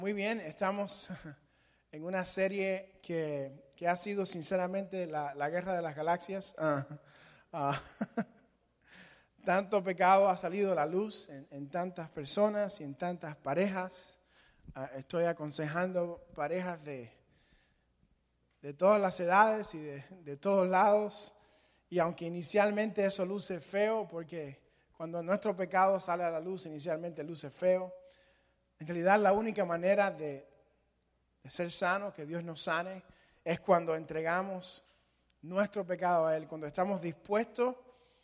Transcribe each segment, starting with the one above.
Muy bien, estamos en una serie que ha sido sinceramente la guerra de las galaxias. Tanto pecado ha salido a la luz en tantas personas y en tantas parejas. Estoy aconsejando parejas de todas las edades y de todos lados. Y aunque inicialmente eso luce feo, porque cuando nuestro pecado sale a la luz, inicialmente luce feo. En realidad, la única manera de ser sano, que Dios nos sane, es cuando entregamos nuestro pecado a Él, cuando estamos dispuestos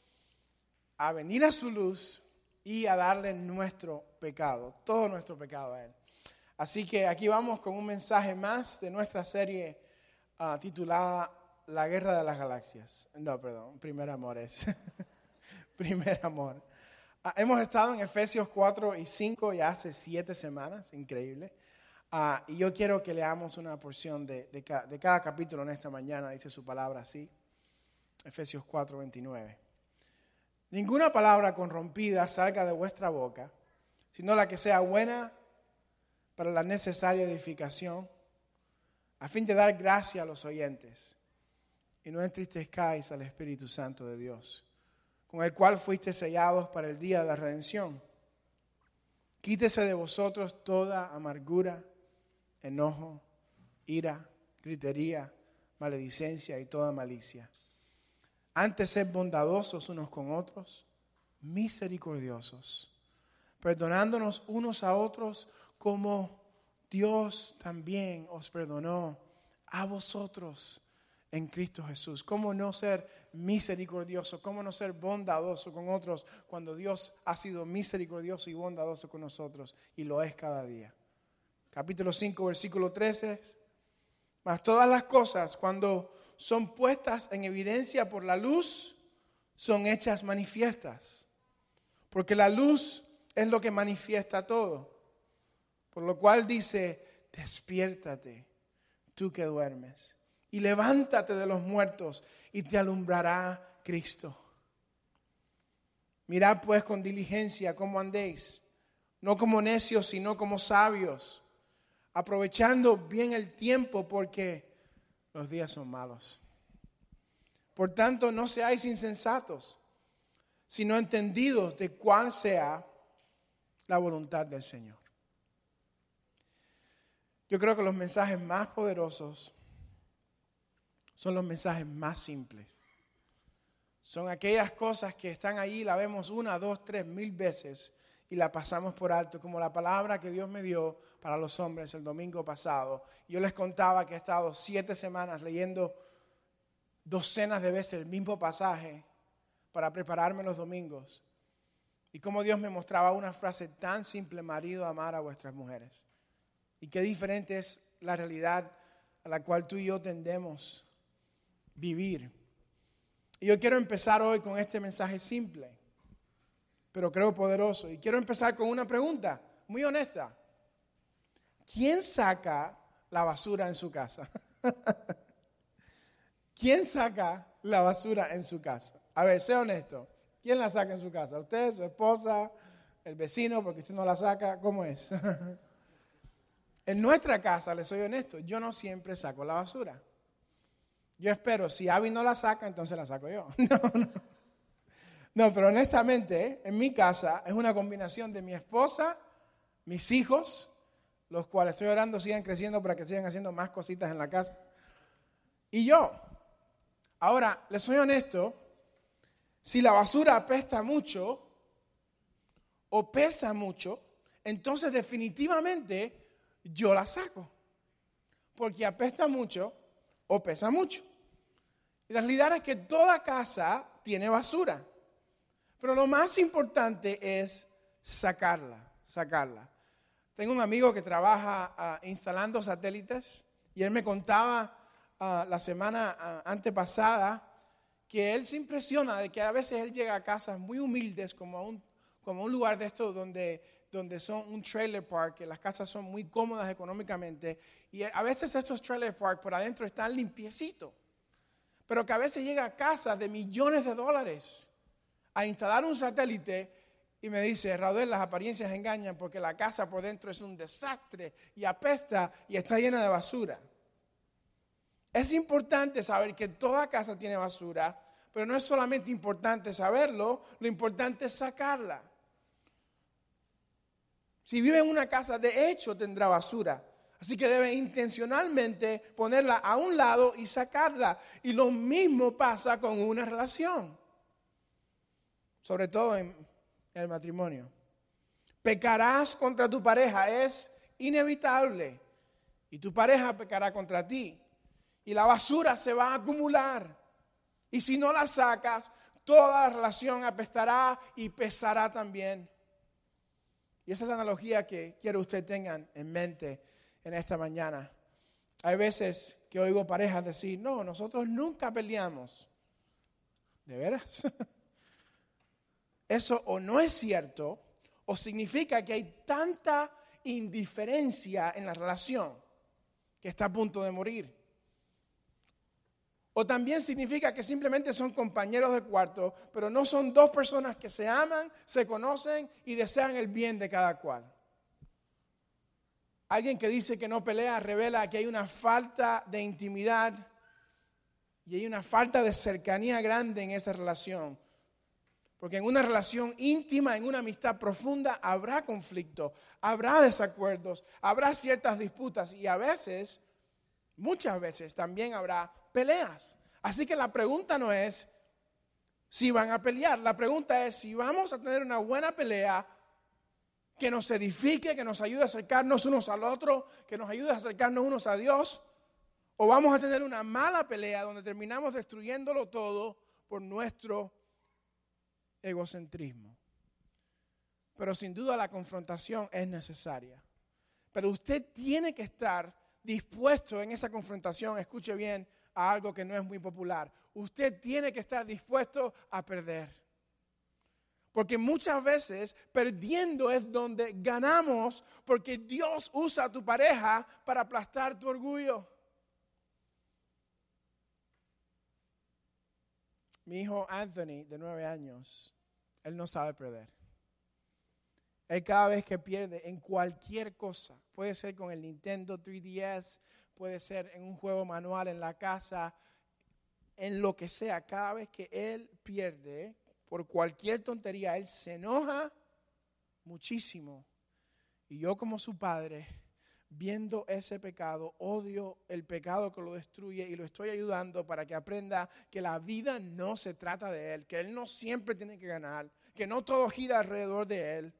a venir a su luz y a darle nuestro pecado, todo nuestro pecado a Él. Así que aquí vamos con un mensaje más de nuestra serie titulada La Guerra de las Galaxias. No, perdón, Primer Amor es. Primer Amor. Hemos estado en Efesios 4 y 5 ya hace 7 semanas, increíble. Y yo quiero que leamos una porción de cada capítulo en esta mañana, dice su palabra así. Efesios 4, 29. Ninguna palabra corrompida salga de vuestra boca, sino la que sea buena para la necesaria edificación, a fin de dar gracia a los oyentes, y no entristezcáis al Espíritu Santo de Dios, con el cual fuiste sellados para el día de la redención. Quítese de vosotros toda amargura, enojo, ira, gritería, maledicencia y toda malicia. Antes sed bondadosos unos con otros, misericordiosos, perdonándonos unos a otros como Dios también os perdonó a vosotros en Cristo Jesús. ¿Cómo no ser misericordioso? ¿Cómo no ser bondadoso con otros cuando Dios ha sido misericordioso y bondadoso con nosotros? Y lo es cada día. Capítulo 5, versículo 13. Mas todas las cosas, cuando son puestas en evidencia por la luz, son hechas manifiestas. Porque la luz es lo que manifiesta todo. Por lo cual dice, despiértate, tú que duermes, y levántate de los muertos, y te alumbrará Cristo. Mirad pues con diligencia cómo andéis, no como necios, sino como sabios, aprovechando bien el tiempo, porque los días son malos. Por tanto, no seáis insensatos, sino entendidos de cuál sea la voluntad del Señor. Yo creo que los mensajes más poderosos son los mensajes más simples. Son aquellas cosas que están ahí, la vemos 1, 2, 3 mil veces y la pasamos por alto, como la palabra que Dios me dio para los hombres el domingo pasado. Yo les contaba que he estado 7 semanas leyendo docenas de veces el mismo pasaje para prepararme los domingos. Y cómo Dios me mostraba una frase tan simple: marido, amar a vuestras mujeres. Y qué diferente es la realidad a la cual tú y yo tendemos vivir. Y yo quiero empezar hoy con este mensaje simple, pero creo poderoso. Y quiero empezar con una pregunta muy honesta. ¿Quién saca la basura en su casa? ¿Quién saca la basura en su casa? A ver, sé honesto. ¿Quién la saca en su casa? ¿Usted, su esposa, el vecino, porque usted no la saca? ¿Cómo es? En nuestra casa, les soy honesto, yo no siempre saco la basura. Yo espero, si Abby no la saca, entonces la saco yo. No, pero honestamente, en mi casa es una combinación de mi esposa, mis hijos, los cuales estoy orando sigan creciendo para que sigan haciendo más cositas en la casa, y yo. Ahora, les soy honesto, si la basura apesta mucho o pesa mucho, entonces definitivamente yo la saco, porque apesta mucho o pesa mucho. Y la realidad es que toda casa tiene basura, pero lo más importante es sacarla. Tengo un amigo que trabaja instalando satélites y él me contaba la semana antepasada que él se impresiona de que a veces él llega a casas muy humildes, como a un lugar de estos donde son un trailer park, que las casas son muy cómodas económicamente, y a veces estos trailer park por adentro están limpiecitos, pero que a veces llega a casas de millones de dólares a instalar un satélite y me dice, Raudel, las apariencias engañan porque la casa por dentro es un desastre y apesta y está llena de basura. Es importante saber que toda casa tiene basura, pero no es solamente importante saberlo, lo importante es sacarla. Si vive en una casa, de hecho tendrá basura. Así que debe intencionalmente ponerla a un lado y sacarla. Y lo mismo pasa con una relación. Sobre todo en el matrimonio. Pecarás contra tu pareja, es inevitable. Y tu pareja pecará contra ti. Y la basura se va a acumular. Y si no la sacas, toda la relación apestará y pesará también. Y esa es la analogía que quiero que ustedes tengan en mente en esta mañana. Hay veces que oigo parejas decir, no, nosotros nunca peleamos. ¿De veras? Eso o no es cierto, o significa que hay tanta indiferencia en la relación que está a punto de morir. O también significa que simplemente son compañeros de cuarto, pero no son dos personas que se aman, se conocen y desean el bien de cada cual. Alguien que dice que no pelea revela que hay una falta de intimidad y hay una falta de cercanía grande en esa relación. Porque en una relación íntima, en una amistad profunda, habrá conflicto, habrá desacuerdos, habrá ciertas disputas y a veces, muchas veces también habrá peleas. Así que la pregunta no es si van a pelear, la pregunta es si vamos a tener una buena pelea que nos edifique, que nos ayude a acercarnos unos al otro, que nos ayude a acercarnos unos a Dios, o vamos a tener una mala pelea donde terminamos destruyéndolo todo por nuestro egocentrismo. Pero sin duda la confrontación es necesaria. Pero usted tiene que estar dispuesto en esa confrontación, escuche bien, a algo que no es muy popular. Usted tiene que estar dispuesto a perder. Porque muchas veces perdiendo es donde ganamos, porque Dios usa a tu pareja para aplastar tu orgullo. Mi hijo Anthony, de 9 años, él no sabe perder. Él cada vez que pierde en cualquier cosa, puede ser con el Nintendo 3DS, puede ser en un juego manual en la casa, en lo que sea, cada vez que él pierde, por cualquier tontería, él se enoja muchísimo. Y yo como su padre, viendo ese pecado, odio el pecado que lo destruye y lo estoy ayudando para que aprenda que la vida no se trata de él, que él no siempre tiene que ganar, que no todo gira alrededor de él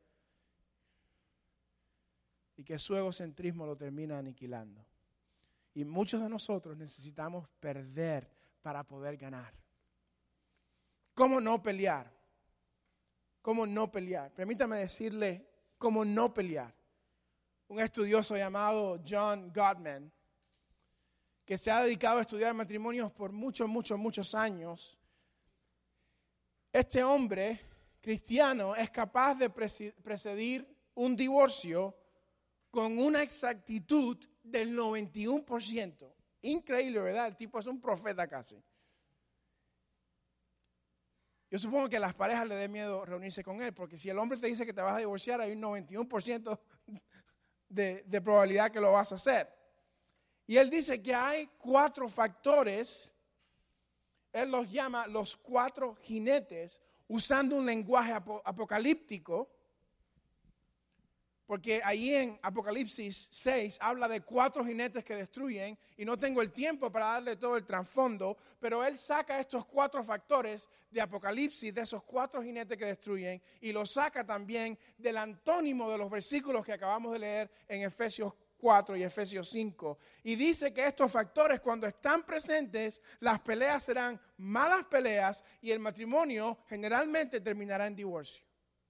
y que su egocentrismo lo termina aniquilando. Y muchos de nosotros necesitamos perder para poder ganar. ¿Cómo no pelear? ¿Cómo no pelear? Permítame decirle cómo no pelear. Un estudioso llamado John Gottman, que se ha dedicado a estudiar matrimonios por muchos años. Este hombre cristiano es capaz de precedir un divorcio con una exactitud del 91%. Increíble, ¿verdad? El tipo es un profeta casi. Yo supongo que a las parejas le dé miedo reunirse con él, porque si el hombre te dice que te vas a divorciar, hay un 91% de probabilidad que lo vas a hacer. Y él dice que hay 4 factores, él los llama los 4 jinetes, usando un lenguaje apocalíptico, porque ahí en Apocalipsis 6 habla de 4 jinetes que destruyen, y no tengo el tiempo para darle todo el trasfondo, pero él saca estos 4 factores de Apocalipsis, de esos 4 jinetes que destruyen, y los saca también del antónimo de los versículos que acabamos de leer en Efesios 4 y Efesios 5. Y dice que estos factores, cuando están presentes, las peleas serán malas peleas y el matrimonio generalmente terminará en divorcio.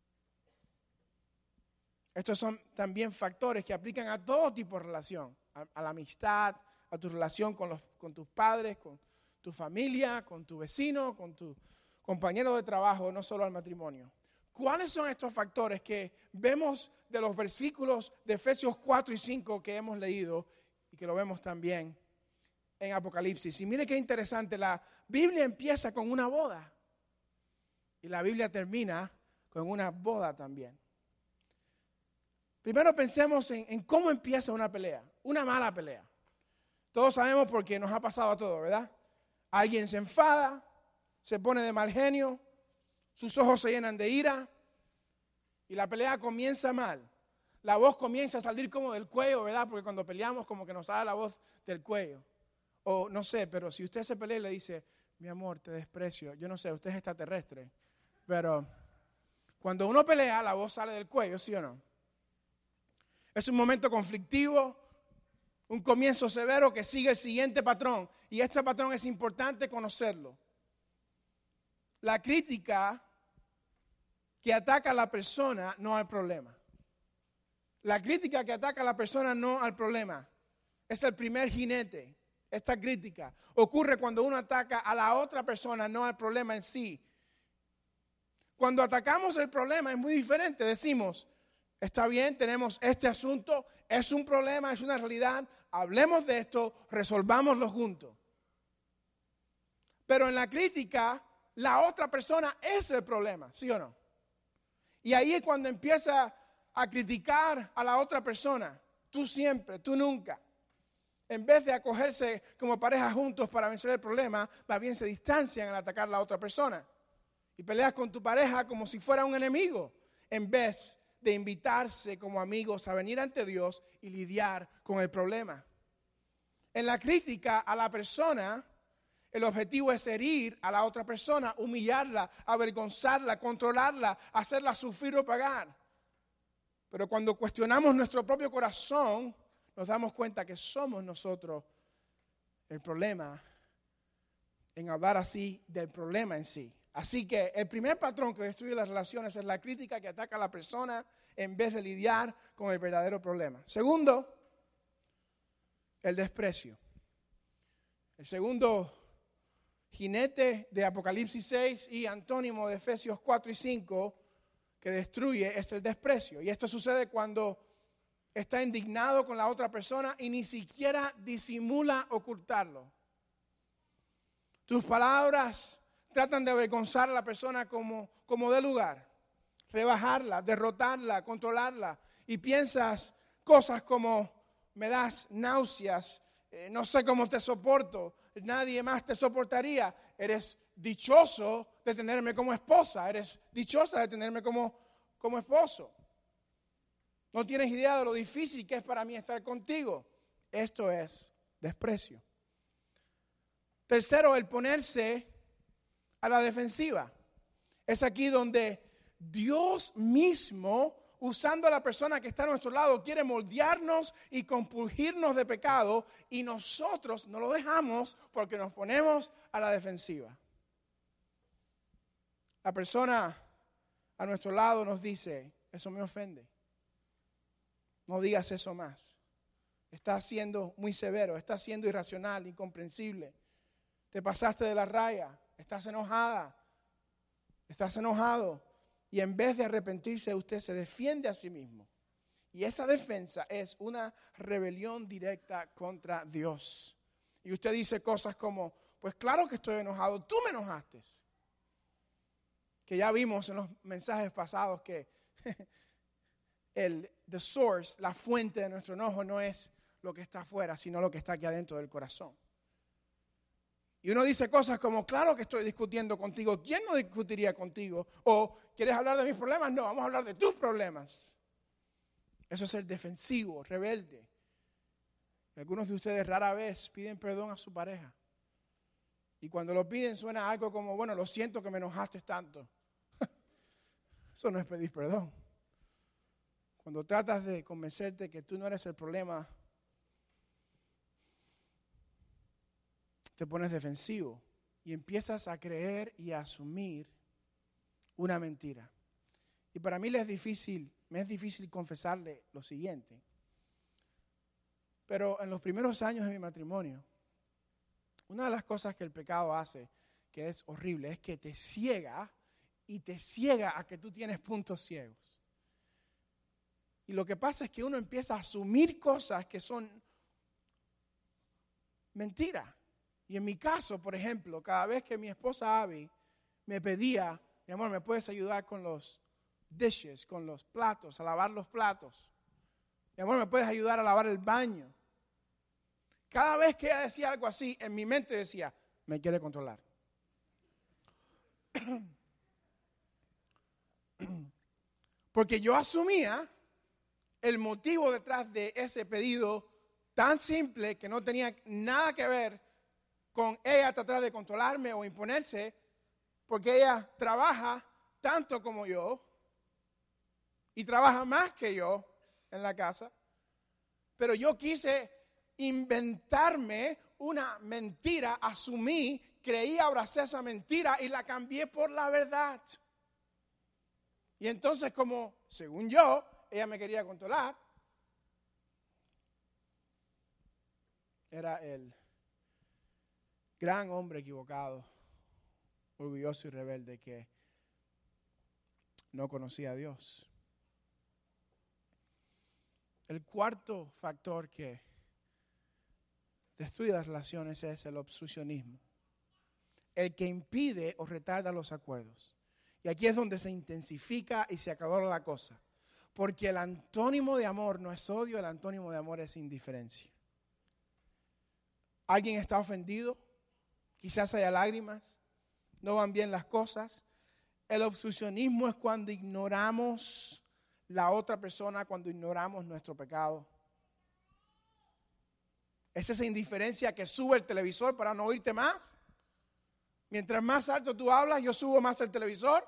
Estos son también factores que aplican a todo tipo de relación, a la amistad, a tu relación con tus padres, con tu familia, con tu vecino, con tu compañero de trabajo, no solo al matrimonio. ¿Cuáles son estos factores que vemos de los versículos de Efesios 4 y 5 que hemos leído y que lo vemos también en Apocalipsis? Y mire qué interesante, la Biblia empieza con una boda y la Biblia termina o en una boda también. Primero pensemos en cómo empieza una pelea, una mala pelea. Todos sabemos porque nos ha pasado a todos, ¿verdad? Alguien se enfada, se pone de mal genio, sus ojos se llenan de ira y la pelea comienza mal. La voz comienza a salir como del cuello, ¿verdad? Porque cuando peleamos como que nos sale la voz del cuello. O no sé, pero si usted se pelea y le dice, mi amor, te desprecio. Yo no sé, usted es extraterrestre. Pero cuando uno pelea, la voz sale del cuello, ¿sí o no? Es un momento conflictivo, un comienzo severo que sigue el siguiente patrón. Y este patrón es importante conocerlo. La crítica que ataca a la persona, no al problema. La crítica que ataca a la persona, no al problema. Es el primer jinete. Esta crítica ocurre cuando uno ataca a la otra persona, no al problema en sí. Cuando atacamos el problema es muy diferente. Decimos, está bien, tenemos este asunto, es un problema, es una realidad, hablemos de esto, resolvámoslo juntos. Pero en la crítica, la otra persona es el problema, ¿sí o no? Y ahí es cuando empieza a criticar a la otra persona. Tú siempre, tú nunca. En vez de acogerse como pareja juntos para vencer el problema, más bien se distancian al atacar a la otra persona. Y peleas con tu pareja como si fuera un enemigo, en vez de invitarse como amigos a venir ante Dios y lidiar con el problema. En la crítica a la persona, el objetivo es herir a la otra persona, humillarla, avergonzarla, controlarla, hacerla sufrir o pagar. Pero cuando cuestionamos nuestro propio corazón, nos damos cuenta que somos nosotros el problema en hablar así del problema en sí. Así que el primer patrón que destruye las relaciones es la crítica que ataca a la persona en vez de lidiar con el verdadero problema. Segundo, el desprecio. El segundo jinete de Apocalipsis 6 y antónimo de Efesios 4 y 5 que destruye es el desprecio. Y esto sucede cuando está indignado con la otra persona y ni siquiera disimula ocultarlo. Tus palabras tratan de avergonzar a la persona como de lugar, rebajarla, derrotarla, controlarla. Y piensas cosas como, me das náuseas, no sé cómo te soporto, nadie más te soportaría. Eres dichoso de tenerme como esposa, eres dichosa de tenerme como esposo. No tienes idea de lo difícil que es para mí estar contigo. Esto es desprecio. Tercero, el ponerse a la defensiva. Es aquí donde Dios mismo, usando a la persona que está a nuestro lado, quiere moldearnos y compurgirnos de pecado y nosotros no lo dejamos porque nos ponemos a la defensiva. La persona a nuestro lado nos dice, eso me ofende. No digas eso más. Estás siendo muy severo, estás siendo irracional, incomprensible. Te pasaste de la raya, estás enojada, estás enojado. Y en vez de arrepentirse, usted se defiende a sí mismo. Y esa defensa es una rebelión directa contra Dios. Y usted dice cosas como, pues claro que estoy enojado, tú me enojaste. Que ya vimos en los mensajes pasados que the source, la fuente de nuestro enojo no es lo que está afuera, sino lo que está aquí adentro del corazón. Y uno dice cosas como, claro que estoy discutiendo contigo. ¿Quién no discutiría contigo? O, ¿quieres hablar de mis problemas? No, vamos a hablar de tus problemas. Eso es ser defensivo, rebelde. Y algunos de ustedes rara vez piden perdón a su pareja. Y cuando lo piden suena algo como, bueno, lo siento que me enojaste tanto. Eso no es pedir perdón. Cuando tratas de convencerte que tú no eres el problema, te pones defensivo y empiezas a creer y a asumir una mentira. Y para mí me es difícil confesarle lo siguiente. Pero en los primeros años de mi matrimonio, una de las cosas que el pecado hace, que es horrible, es que te ciega y te ciega a que tú tienes puntos ciegos. Y lo que pasa es que uno empieza a asumir cosas que son mentiras. Y en mi caso, por ejemplo, cada vez que mi esposa Abby me pedía, mi amor, ¿me puedes ayudar con los dishes, con los platos, a lavar los platos. Mi amor, ¿me puedes ayudar a lavar el baño? Cada vez que ella decía algo así, en mi mente decía, me quiere controlar. Porque yo asumía el motivo detrás de ese pedido tan simple que no tenía nada que ver con ella tratar de controlarme o imponerse, porque ella trabaja tanto como yo y trabaja más que yo en la casa. Pero yo quise inventarme una mentira, asumí, creí, abracé esa mentira y la cambié por la verdad. Y entonces, como según yo, ella me quería controlar, era el gran hombre equivocado, orgulloso y rebelde que no conocía a Dios. El cuarto factor que destruye las relaciones es el obstruccionismo, el que impide o retarda los acuerdos. Y aquí es donde se intensifica y se acalora la cosa, porque el antónimo de amor no es odio, el antónimo de amor es indiferencia. ¿Alguien está ofendido? Quizás haya lágrimas, no van bien las cosas. El obstruccionismo es cuando ignoramos la otra persona, cuando ignoramos nuestro pecado. Es esa indiferencia que sube el televisor para no oírte más. Mientras más alto tú hablas, yo subo más el televisor.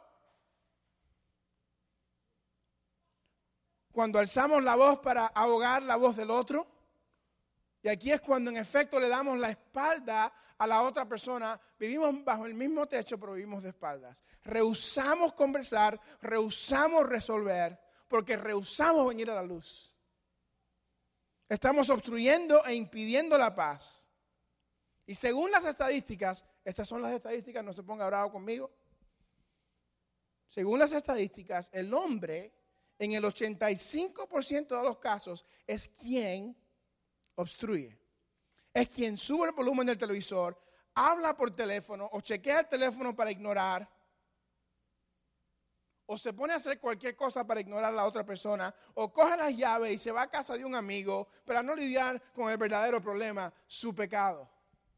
Cuando alzamos la voz para ahogar la voz del otro. Y aquí es cuando en efecto le damos la espalda a la otra persona. Vivimos bajo el mismo techo, pero vivimos de espaldas. Rehusamos conversar, rehusamos resolver, porque rehusamos venir a la luz. Estamos obstruyendo e impidiendo la paz. Y según las estadísticas, estas son las estadísticas, no se ponga bravo conmigo. Según las estadísticas, el hombre en el 85% de los casos es quien obstruye. Es quien sube el volumen del televisor, habla por teléfono o chequea el teléfono para ignorar, o se pone a hacer cualquier cosa para ignorar a la otra persona, o coge las llaves y se va a casa de un amigo para no lidiar con el verdadero problema, su pecado.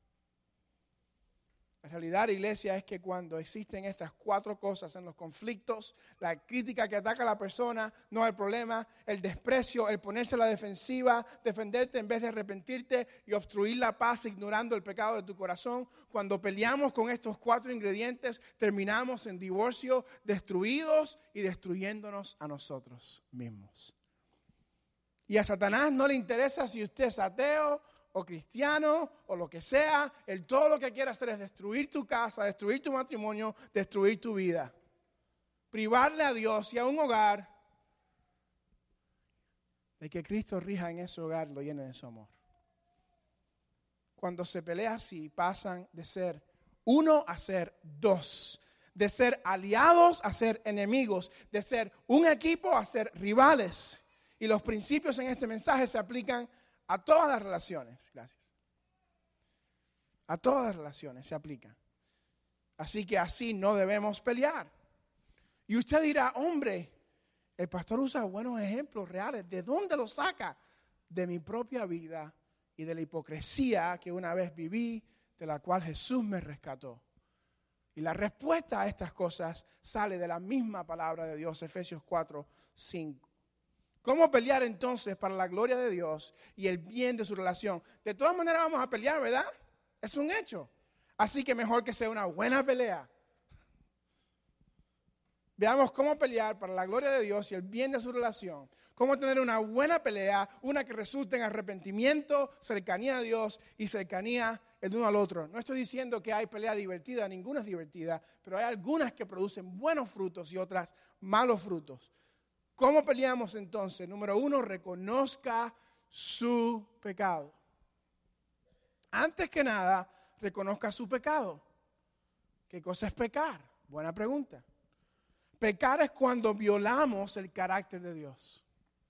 La realidad, iglesia, es que cuando existen estas cuatro cosas en los conflictos, la crítica que ataca a la persona, no el problema, el desprecio, el ponerse a la defensiva, defenderte en vez de arrepentirte y obstruir la paz ignorando el pecado de tu corazón, cuando peleamos con estos cuatro ingredientes, terminamos en divorcio, destruidos y destruyéndonos a nosotros mismos. Y a Satanás no le interesa si usted es ateo o cristiano, o lo que sea, él todo lo que quiere hacer es destruir tu casa, destruir tu matrimonio, destruir tu vida. Privarle a Dios y a un hogar de que Cristo rija en ese hogar y lo llene de su amor. Cuando se pelea así, pasan de ser uno a ser dos, de ser aliados a ser enemigos, de ser un equipo a ser rivales. Y los principios en este mensaje se aplican a todas las relaciones, gracias. A todas las relaciones se aplican. Así que así no debemos pelear. Y usted dirá, hombre, el pastor usa buenos ejemplos reales. ¿De dónde los saca? De mi propia vida y de la hipocresía que una vez viví, de la cual Jesús me rescató. Y la respuesta a estas cosas sale de la misma palabra de Dios, Efesios 4:5. ¿Cómo pelear entonces para la gloria de Dios y el bien de su relación? De todas maneras vamos a pelear, ¿verdad? Es un hecho. Así que mejor que sea una buena pelea. Veamos cómo pelear para la gloria de Dios y el bien de su relación. Cómo tener una buena pelea, una que resulte en arrepentimiento, cercanía a Dios y cercanía el uno al otro. No estoy diciendo que hay pelea divertida, ninguna es divertida, pero hay algunas que producen buenos frutos y otras malos frutos. ¿Cómo peleamos entonces? Número 1, reconozca su pecado. Antes que nada, reconozca su pecado. ¿Qué cosa es pecar? Buena pregunta. Pecar es cuando violamos el carácter de Dios.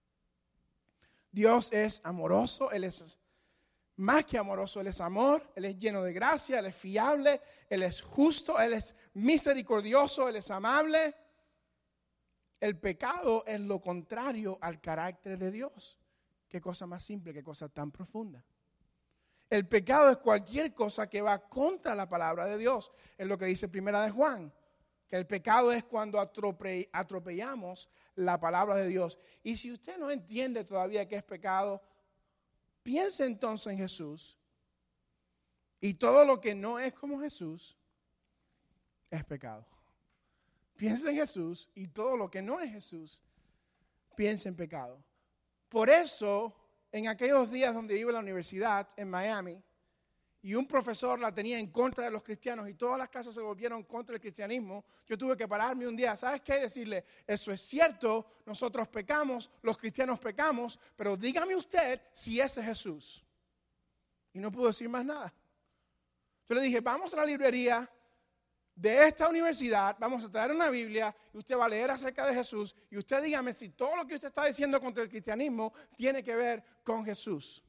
Dios es amoroso, Él es más que amoroso, Él es amor, Él es lleno de gracia, Él es fiable, Él es justo, Él es misericordioso, Él es amable. El pecado es lo contrario al carácter de Dios. Qué cosa más simple, qué cosa tan profunda. El pecado es cualquier cosa que va contra la palabra de Dios. Es lo que dice Primera de Juan, que el pecado es cuando atropellamos la palabra de Dios. Y si usted no entiende todavía qué es pecado, piense entonces en Jesús. Y todo lo que no es como Jesús es pecado. Piensa en Jesús y todo lo que no es Jesús, piensa en pecado. Por eso, en aquellos días donde iba a la universidad en Miami, y un profesor la tenía en contra de los cristianos y todas las casas se volvieron contra el cristianismo, yo tuve que pararme un día, ¿sabes qué? Decirle, eso es cierto, nosotros pecamos, los cristianos pecamos, pero dígame usted si ese es Jesús. Y no pudo decir más nada. Yo le dije, vamos a la librería de esta universidad, vamos a traer una Biblia y usted va a leer acerca de Jesús y usted dígame si todo lo que usted está diciendo contra el cristianismo tiene que ver con Jesús.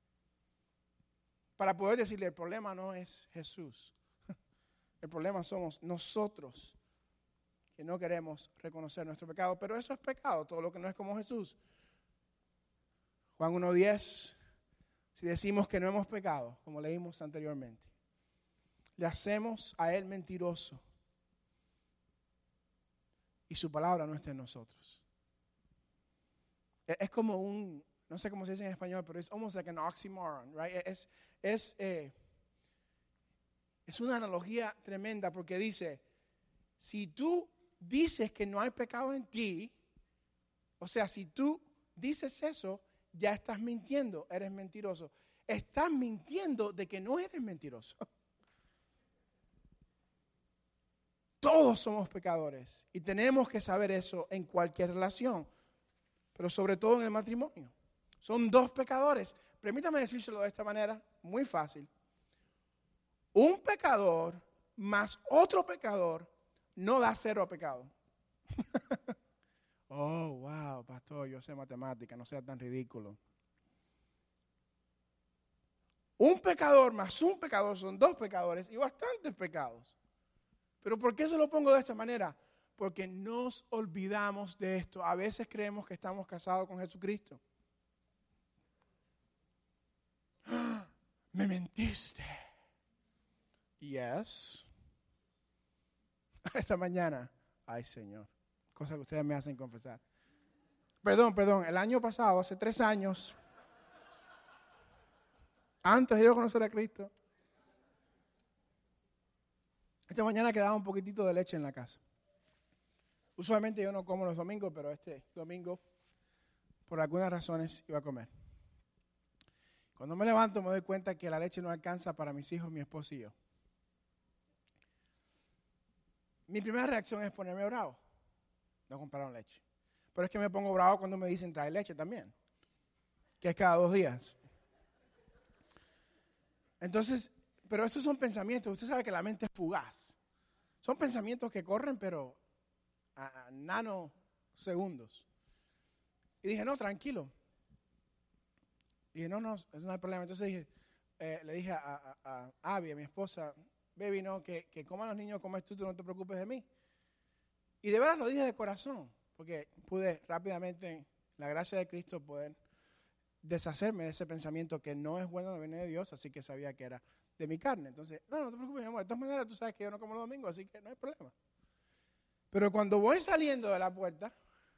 Para poder decirle, el problema no es Jesús. El problema somos nosotros que no queremos reconocer nuestro pecado, pero eso es pecado, todo lo que no es como Jesús. Juan 1:10, si decimos que no hemos pecado, como leímos anteriormente, le hacemos a Él mentiroso y su palabra no está en nosotros. Es como un, no sé cómo se dice en español, pero es almost like an oxymoron, right? Es una analogía tremenda porque dice, si tú dices que no hay pecado en ti, o sea, si tú dices eso, ya estás mintiendo, eres mentiroso. Estás mintiendo de que no eres mentiroso. Todos somos pecadores y tenemos que saber eso en cualquier relación, pero sobre todo en el matrimonio. Son dos pecadores. Permítame decírselo de esta manera, muy fácil. Un pecador más otro pecador no da cero a pecado. Oh, wow, pastor, yo sé matemática, no sea tan ridículo. Un pecador más un pecador son dos pecadores y bastantes pecados. ¿Pero por qué se lo pongo de esta manera? Porque nos olvidamos de esto. A veces creemos que estamos casados con Jesucristo. ¡Ah! Me mentiste. Yes. Esta mañana. Ay, Señor. Cosa que ustedes me hacen confesar. Perdón. El año pasado, hace 3 años, antes de yo conocer a Cristo, esta mañana quedaba un poquitito de leche en la casa. Usualmente yo no como los domingos, pero este domingo, por algunas razones, iba a comer. Cuando me levanto me doy cuenta que la leche no alcanza para mis hijos, mi esposo y yo. Mi primera reacción es ponerme bravo. No compraron leche. Pero es que me pongo bravo cuando me dicen trae leche también, que es cada 2 días. Entonces, pero estos son pensamientos, usted sabe que la mente es fugaz. Son pensamientos que corren, pero a nanosegundos. Y dije, no, tranquilo. Y dije, no, no hay problema. Entonces le dije a Abby, a mi esposa, baby, no, que coman los niños como tú no te preocupes de mí. Y de verdad lo dije de corazón, porque pude rápidamente, la gracia de Cristo, poder deshacerme de ese pensamiento que no es bueno, no viene de Dios, así que sabía que era de mi carne. Entonces, no te preocupes, mi amor, de todas maneras tú sabes que yo no como los domingos, así que no hay problema. Pero cuando voy saliendo de la puerta,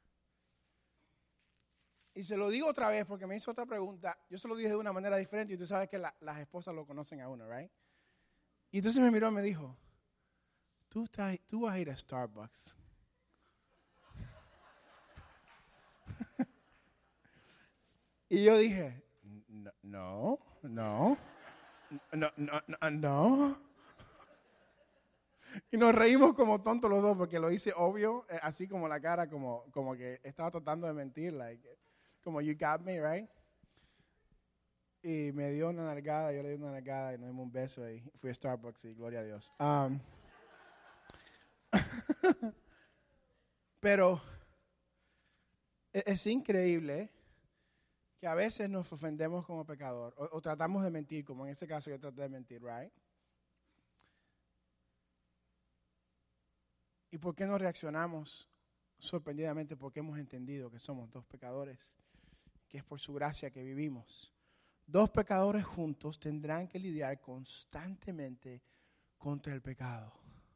y se lo digo otra vez porque me hizo otra pregunta, yo se lo dije de una manera diferente y tú sabes que las esposas lo conocen a uno, ¿right? Y entonces me miró y me dijo, tú vas a ir a Starbucks. Y yo dije, no. Y nos reímos como tontos los dos porque lo hice obvio, así como la cara, como que estaba tratando de mentir, como you got me, right? Y me dio una nalgada, yo le di una nalgada y nos dimos un beso y fui a Starbucks y gloria a Dios. Pero es increíble que a veces nos ofendemos como pecador o tratamos de mentir, como en ese caso yo traté de mentir, right? ¿Y por qué no reaccionamos sorprendidamente porque hemos entendido que somos dos pecadores, que es por su gracia que vivimos. Dos pecadores juntos tendrán que lidiar constantemente contra el pecado.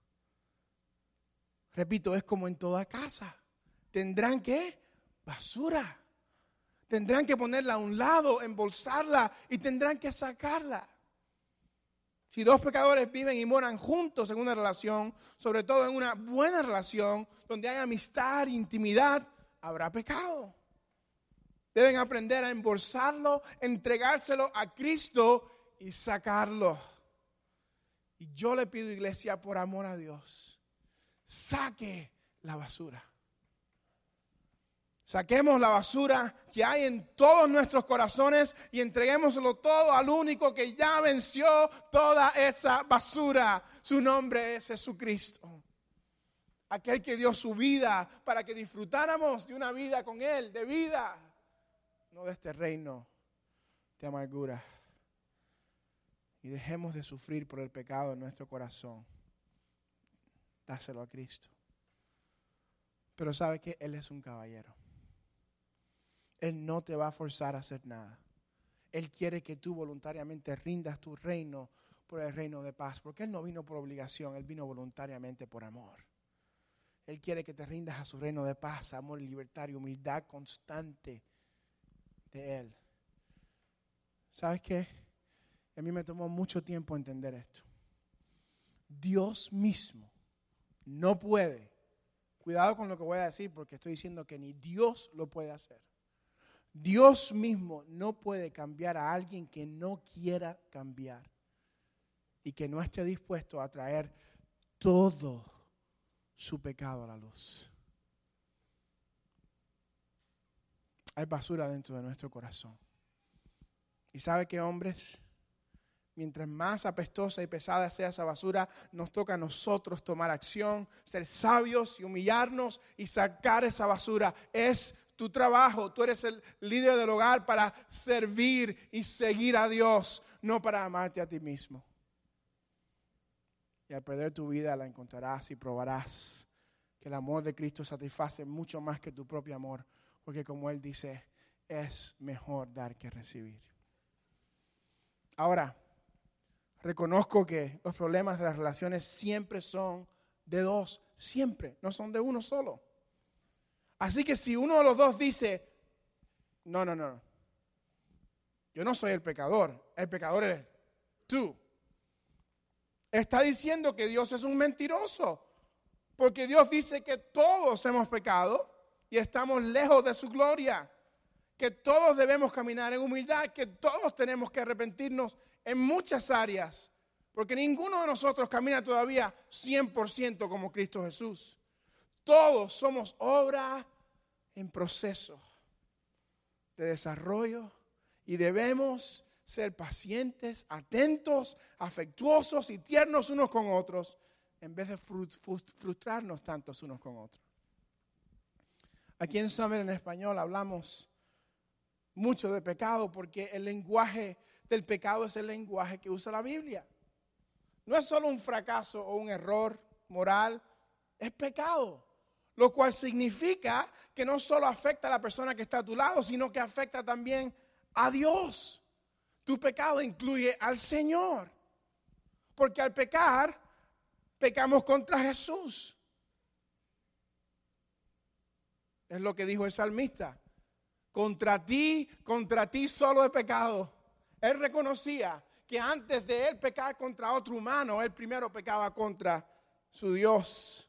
Repito, es como en toda casa. Tendrán que basura. Tendrán que ponerla a un lado, embolsarla y tendrán que sacarla. Si dos pecadores viven y moran juntos en una relación, sobre todo en una buena relación, donde hay amistad, intimidad, habrá pecado. Deben aprender a embolsarlo, entregárselo a Cristo y sacarlo. Y yo le pido, iglesia, por amor a Dios, saque la basura. Saquemos la basura que hay en todos nuestros corazones y entreguémoslo todo al único que ya venció toda esa basura. Su nombre es Jesucristo. Aquel que dio su vida para que disfrutáramos de una vida con Él, de vida, no de este reino de amargura. Y dejemos de sufrir por el pecado en nuestro corazón. Dáselo a Cristo. Pero sabe que Él es un caballero. Él no te va a forzar a hacer nada. Él quiere que tú voluntariamente rindas tu reino por el reino de paz. Porque Él no vino por obligación, Él vino voluntariamente por amor. Él quiere que te rindas a su reino de paz, amor, libertad y humildad constante de Él. ¿Sabes qué? A mí me tomó mucho tiempo entender esto. Dios mismo no puede, cuidado con lo que voy a decir porque estoy diciendo que ni Dios lo puede hacer. Dios mismo no puede cambiar a alguien que no quiera cambiar y que no esté dispuesto a traer todo su pecado a la luz. Hay basura dentro de nuestro corazón. ¿Y sabe qué, hombres? Mientras más apestosa y pesada sea esa basura, nos toca a nosotros tomar acción, ser sabios y humillarnos y sacar esa basura. Es tu trabajo. Tú eres el líder del hogar para servir y seguir a Dios, no para amarte a ti mismo. Y al perder tu vida la encontrarás y probarás que el amor de Cristo satisface mucho más que tu propio amor. Porque como Él dice, es mejor dar que recibir. Ahora, reconozco que los problemas de las relaciones siempre son de dos, siempre, no son de uno solo. Así que si uno de los dos dice, no, yo no soy el pecador eres tú. Está diciendo que Dios es un mentiroso, porque Dios dice que todos hemos pecado y estamos lejos de su gloria, que todos debemos caminar en humildad, que todos tenemos que arrepentirnos en muchas áreas, porque ninguno de nosotros camina todavía 100% como Cristo Jesús. Todos somos obra en proceso de desarrollo y debemos ser pacientes, atentos, afectuosos y tiernos unos con otros en vez de frustrarnos tantos unos con otros. Aquí en Summer en español hablamos mucho de pecado porque el lenguaje del pecado es el lenguaje que usa la Biblia. No es solo un fracaso o un error moral, es pecado. Lo cual significa que no solo afecta a la persona que está a tu lado, sino que afecta también a Dios. Tu pecado incluye al Señor. Porque al pecar, pecamos contra Jesús. Es lo que dijo el salmista. Contra ti solo he pecado. Él reconocía que antes de él pecar contra otro humano, él primero pecaba contra su Dios.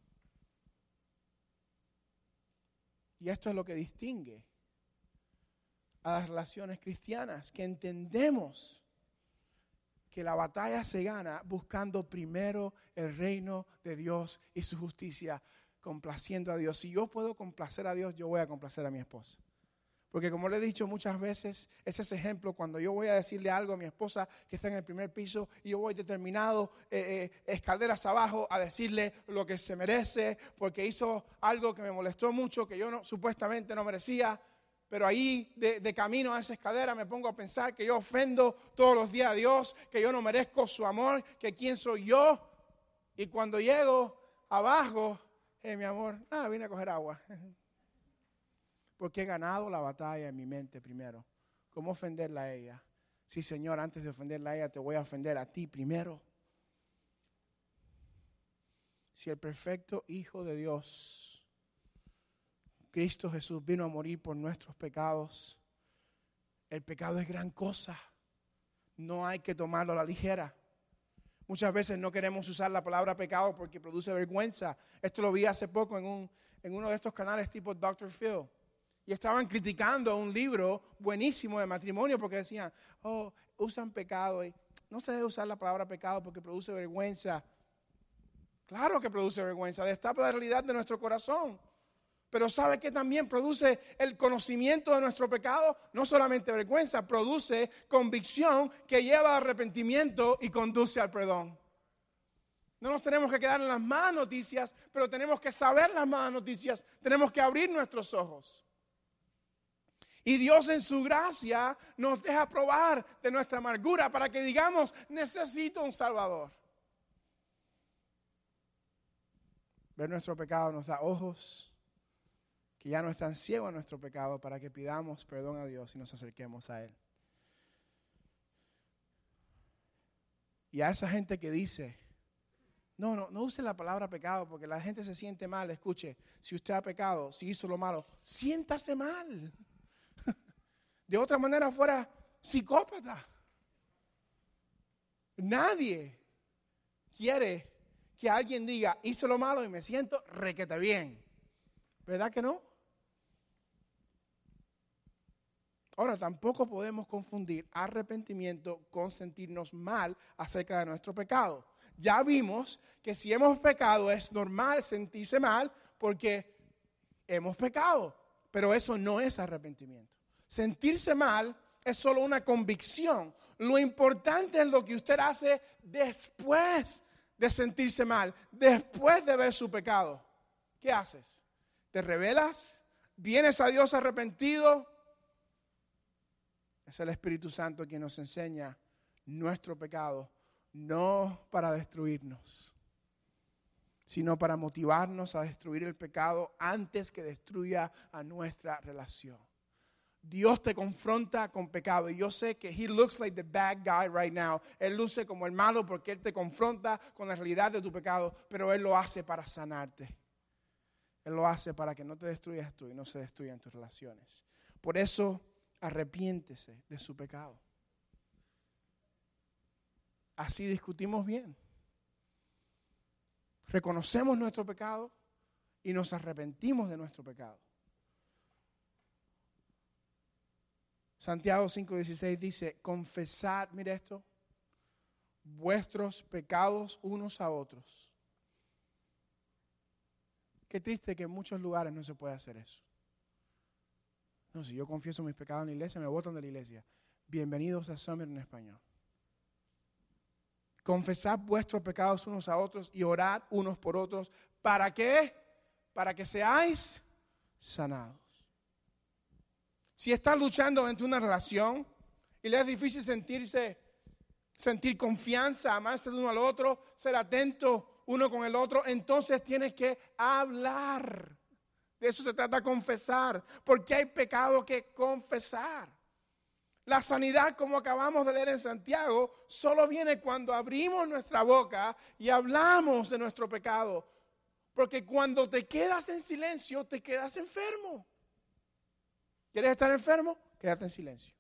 Y esto es lo que distingue a las relaciones cristianas, que entendemos que la batalla se gana buscando primero el reino de Dios y su justicia, complaciendo a Dios. Si yo puedo complacer a Dios, yo voy a complacer a mi esposa. Porque como le he dicho muchas veces, ese es ejemplo cuando yo voy a decirle algo a mi esposa que está en el primer piso y yo voy determinado escaleras abajo a decirle lo que se merece porque hizo algo que me molestó mucho, que yo supuestamente no merecía. Pero ahí de camino a esa escalera me pongo a pensar que yo ofendo todos los días a Dios, que yo no merezco su amor, que quién soy yo. Y cuando llego abajo, Mi amor, vine a coger agua. Porque he ganado la batalla en mi mente primero. ¿Cómo ofenderla a ella? Sí, Señor, antes de ofenderla a ella, te voy a ofender a ti primero. Si el perfecto Hijo de Dios, Cristo Jesús, vino a morir por nuestros pecados, el pecado es gran cosa. No hay que tomarlo a la ligera. Muchas veces no queremos usar la palabra pecado porque produce vergüenza. Esto lo vi hace poco en uno de estos canales tipo Dr. Phil. Y estaban criticando un libro buenísimo de matrimonio porque decían, usan pecado. Y no se debe usar la palabra pecado porque produce vergüenza. Claro que produce vergüenza, destapa la realidad de nuestro corazón. Pero ¿sabe qué también produce el conocimiento de nuestro pecado? No solamente vergüenza, produce convicción que lleva al arrepentimiento y conduce al perdón. No nos tenemos que quedar en las malas noticias, pero tenemos que saber las malas noticias. Tenemos que abrir nuestros ojos. Y Dios en su gracia nos deja probar de nuestra amargura para que digamos, necesito un Salvador. Ver nuestro pecado nos da ojos que ya no están ciegos a nuestro pecado para que pidamos perdón a Dios y nos acerquemos a Él. Y a esa gente que dice, no use la palabra pecado porque la gente se siente mal. Escuche, si usted ha pecado, si hizo lo malo, siéntase mal. De otra manera fuera psicópata. Nadie quiere que alguien diga, hice lo malo y me siento requete bien. ¿Verdad que no? Ahora, tampoco podemos confundir arrepentimiento con sentirnos mal acerca de nuestro pecado. Ya vimos que si hemos pecado es normal sentirse mal porque hemos pecado, pero eso no es arrepentimiento. Sentirse mal es solo una convicción. Lo importante es lo que usted hace después de sentirse mal, después de ver su pecado. ¿Qué haces? ¿Te rebelas? ¿Vienes a Dios arrepentido? Es el Espíritu Santo quien nos enseña nuestro pecado, no para destruirnos, sino para motivarnos a destruir el pecado antes que destruya a nuestra relación. Dios te confronta con pecado y yo sé que he looks like the bad guy right now. Él luce como el malo porque Él te confronta con la realidad de tu pecado, pero Él lo hace para sanarte. Él lo hace para que no te destruyas tú y no se destruyan tus relaciones. Por eso, arrepiéntese de su pecado. Así discutimos bien. Reconocemos nuestro pecado y nos arrepentimos de nuestro pecado. Santiago 5:16 dice, confesad, mire esto, vuestros pecados unos a otros. Qué triste que en muchos lugares no se puede hacer eso. No, si yo confieso mis pecados en la iglesia, me botan de la iglesia. Bienvenidos a Summer en español. Confesad vuestros pecados unos a otros y orad unos por otros. ¿Para qué? Para que seáis sanados. Si estás luchando dentro de una relación y le es difícil sentir confianza, amarse el uno al otro, ser atento uno con el otro, entonces tienes que hablar. De eso se trata, confesar, porque hay pecado que confesar. La sanidad, como acabamos de leer en Santiago, solo viene cuando abrimos nuestra boca y hablamos de nuestro pecado. Porque cuando te quedas en silencio, te quedas enfermo. ¿Quieres estar enfermo? Quédate en silencio.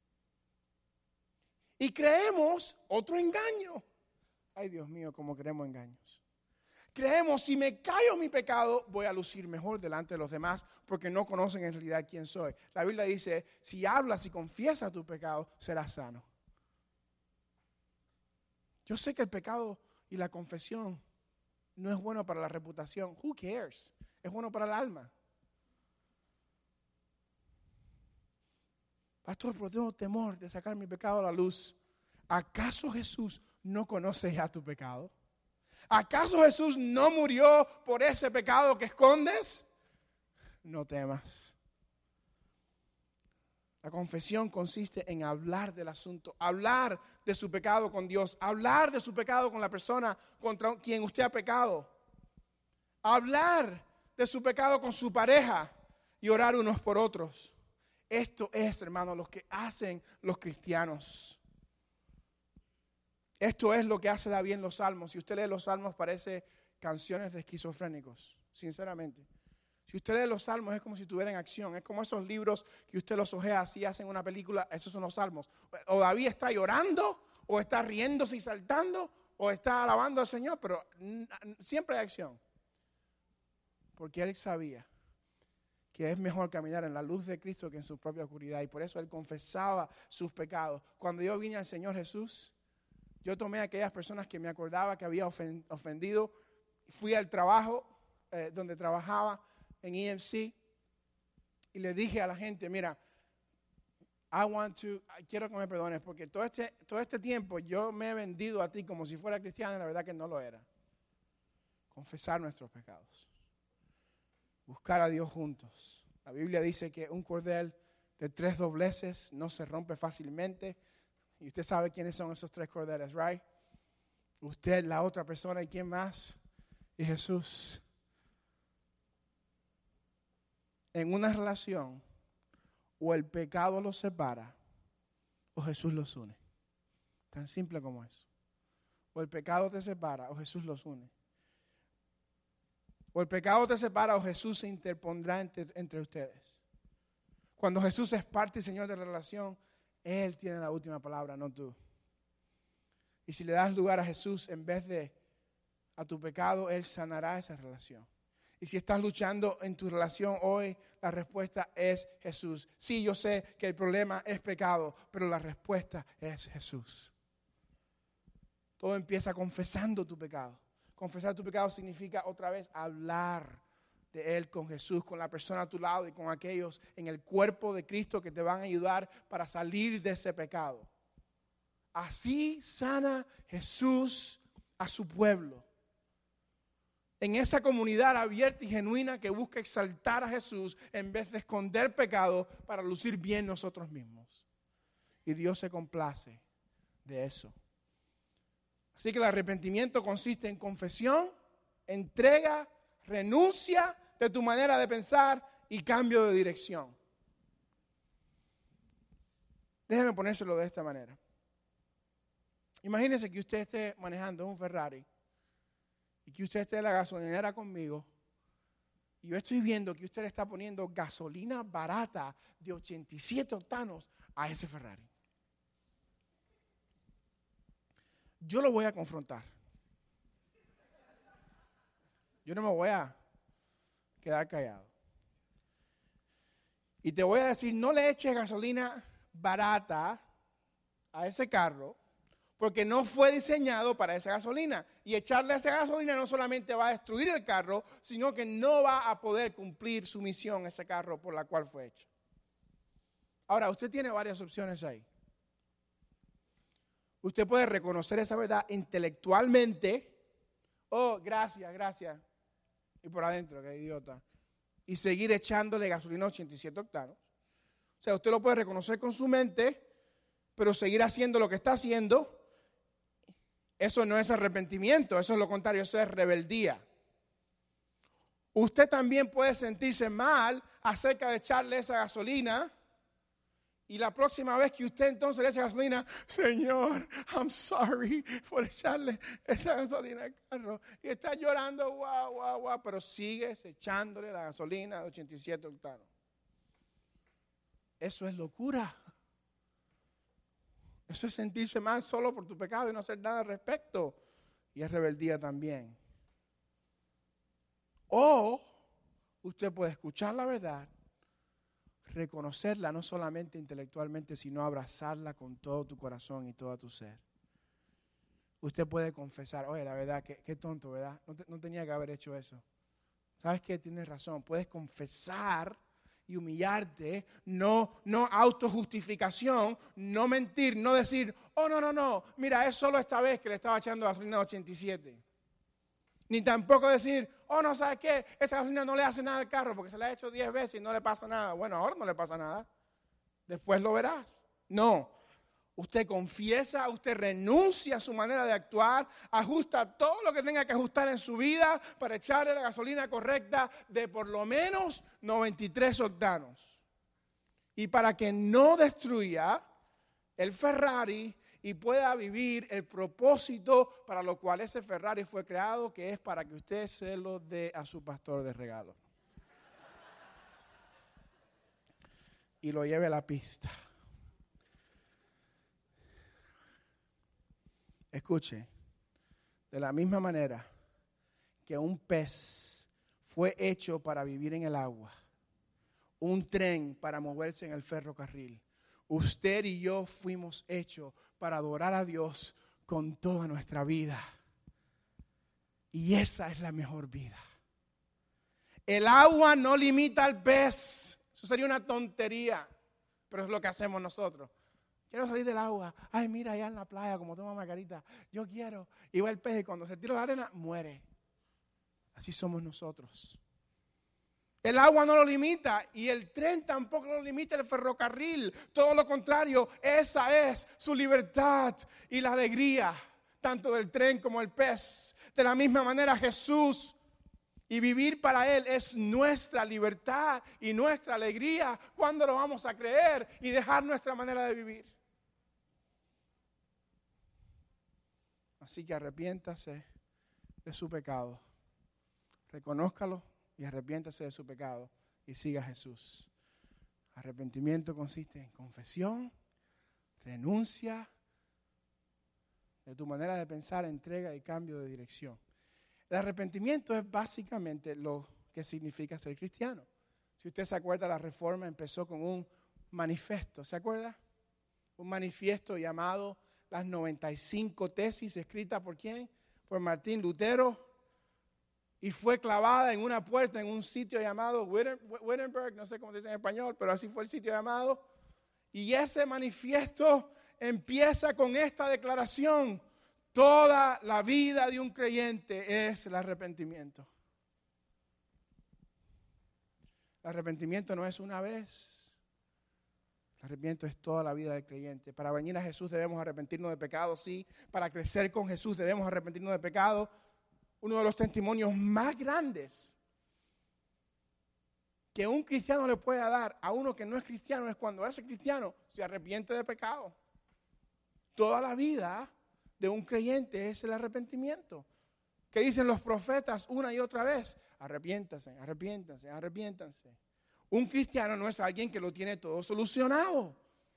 Y creemos otro engaño. Ay, Dios mío, cómo creemos engaños. Creemos, si me callo mi pecado, voy a lucir mejor delante de los demás porque no conocen en realidad quién soy. La Biblia dice, si hablas y confiesas tu pecado, serás sano. Yo sé que el pecado y la confesión no es bueno para la reputación. Who cares? Es bueno para el alma. Pastor, pero tengo temor de sacar mi pecado a la luz. ¿Acaso Jesús no conoce ya tu pecado? ¿Acaso Jesús no murió por ese pecado que escondes? No temas. La confesión consiste en hablar del asunto, hablar de su pecado con Dios, hablar de su pecado con la persona contra quien usted ha pecado. hablar de su pecado con su pareja y orar unos por otros. Esto es, hermano, lo que hacen los cristianos. Esto es lo que hace David en los Salmos. Si usted lee los Salmos, parece canciones de esquizofrénicos, sinceramente. Si usted lee los Salmos, es como si estuviera en acción. Es como esos libros que usted los ojea así, hacen una película. Esos son los Salmos. O David está llorando, o está riéndose y saltando, o está alabando al Señor, pero siempre hay acción. Porque él sabía que es mejor caminar en la luz de Cristo que en su propia oscuridad. Y por eso él confesaba sus pecados. Cuando yo vine al Señor Jesús, yo tomé a aquellas personas que me acordaba que había ofendido. Fui al trabajo donde trabajaba en EMC y le dije a la gente, mira, quiero que me perdones porque todo este tiempo yo me he vendido a ti como si fuera cristiano y la verdad que no lo era. Confesar nuestros pecados. Buscar a Dios juntos. La Biblia dice que un cordel de 3 dobleces no se rompe fácilmente. Y usted sabe quiénes son esos 3 cordeles, ¿right? Usted, la otra persona y quién más. Y Jesús. En una relación, o el pecado los separa, o Jesús los une. Tan simple como eso. O el pecado te separa, o Jesús los une. O el pecado te separa, o Jesús se interpondrá entre ustedes. Cuando Jesús es parte y Señor de la relación, Él tiene la última palabra, no tú. Y si le das lugar a Jesús en vez de a tu pecado, Él sanará esa relación. Y si estás luchando en tu relación hoy, la respuesta es Jesús. Sí, yo sé que el problema es pecado, pero la respuesta es Jesús. Todo empieza confesando tu pecado. Confesar tu pecado significa otra vez hablar de Él con Jesús, con la persona a tu lado y con aquellos en el cuerpo de Cristo que te van a ayudar para salir de ese pecado. Así sana Jesús a su pueblo. En esa comunidad abierta y genuina que busca exaltar a Jesús en vez de esconder pecado para lucir bien nosotros mismos. Y Dios se complace de eso. Así que el arrepentimiento consiste en confesión, entrega, renuncia de tu manera de pensar y cambio de dirección. Déjeme ponérselo de esta manera. Imagínese que usted esté manejando un Ferrari y que usted esté en la gasolinera conmigo y yo estoy viendo que usted le está poniendo gasolina barata de 87 octanos a ese Ferrari. Yo lo voy a confrontar. Yo no me voy a quedar callado. Y te voy a decir, no le eches gasolina barata a ese carro, porque no fue diseñado para esa gasolina. Y echarle esa gasolina no solamente va a destruir el carro, sino que no va a poder cumplir su misión ese carro por la cual fue hecho. Ahora, usted tiene varias opciones ahí. Usted puede reconocer esa verdad intelectualmente. Oh, gracias. Y por adentro, qué idiota. Y seguir echándole gasolina a 87 octanos. O sea, usted lo puede reconocer con su mente, pero seguir haciendo lo que está haciendo. Eso no es arrepentimiento, eso es lo contrario, eso es rebeldía. Usted también puede sentirse mal acerca de echarle esa gasolina. Y la próxima vez que usted entonces le eche gasolina, Señor, I'm sorry por echarle esa gasolina al carro. Y está llorando, guau, pero sigues echándole la gasolina de 87 octanos. Eso es locura. Eso es sentirse mal solo por tu pecado y no hacer nada al respecto. Y es rebeldía también. O usted puede escuchar la verdad, reconocerla no solamente intelectualmente, sino abrazarla con todo tu corazón y todo tu ser. Usted puede confesar, oye, la verdad, qué tonto, ¿verdad? No tenía que haber hecho eso. ¿Sabes qué? Tienes razón. Puedes confesar y humillarte, no autojustificación, no mentir, no decir, oh, no, mira, es solo esta vez que le estaba echando gasolina a 87. Ni tampoco decir, oh, no, ¿sabes qué? Esta gasolina no le hace nada al carro porque se la ha hecho 10 veces y no le pasa nada. Bueno, ahora no le pasa nada. Después lo verás. No. Usted confiesa, usted renuncia a su manera de actuar, ajusta todo lo que tenga que ajustar en su vida para echarle la gasolina correcta de por lo menos 93 octanos. Y para que no destruya el Ferrari y pueda vivir el propósito para lo cual ese Ferrari fue creado, que es para que usted se lo dé a su pastor de regalo. Y lo lleve a la pista. Escuche, de la misma manera que un pez fue hecho para vivir en el agua, un tren para moverse en el ferrocarril, usted y yo fuimos hechos para adorar a Dios con toda nuestra vida. Y esa es la mejor vida. El agua no limita al pez. Eso sería una tontería, pero es lo que hacemos nosotros. Quiero salir del agua. Ay, mira allá en la playa como toma Margarita. Yo quiero. Y va el pez y cuando se tira la arena, muere. Así somos nosotros. El agua no lo limita y el tren tampoco lo limita, el ferrocarril. Todo lo contrario, esa es su libertad y la alegría, tanto del tren como el pez. De la misma manera Jesús y vivir para Él es nuestra libertad y nuestra alegría. ¿Cuándo lo vamos a creer y dejar nuestra manera de vivir? Así que arrepiéntase de su pecado, reconózcalo y arrepiéntase de su pecado y siga a Jesús. Arrepentimiento consiste en confesión, renuncia de tu manera de pensar, entrega y cambio de dirección. El arrepentimiento es básicamente lo que significa ser cristiano. Si usted se acuerda, la Reforma empezó con un manifiesto, ¿se acuerda? Un manifiesto llamado Las 95 Tesis, escrita ¿por quién? Por Martín Lutero. Y fue clavada en una puerta en un sitio llamado Wittenberg, no sé cómo se dice en español, pero así fue el sitio llamado. Y ese manifiesto empieza con esta declaración: toda la vida de un creyente es el arrepentimiento. El arrepentimiento no es una vez. El arrepentimiento es toda la vida del creyente. Para venir a Jesús debemos arrepentirnos de pecado, sí. Para crecer con Jesús debemos arrepentirnos de pecado. Uno de los testimonios más grandes que un cristiano le puede dar a uno que no es cristiano es cuando ese cristiano se arrepiente de pecado. Toda la vida de un creyente es el arrepentimiento. ¿Qué dicen los profetas una y otra vez? Arrepiéntanse, arrepiéntanse, arrepiéntanse. Un cristiano no es alguien que lo tiene todo solucionado,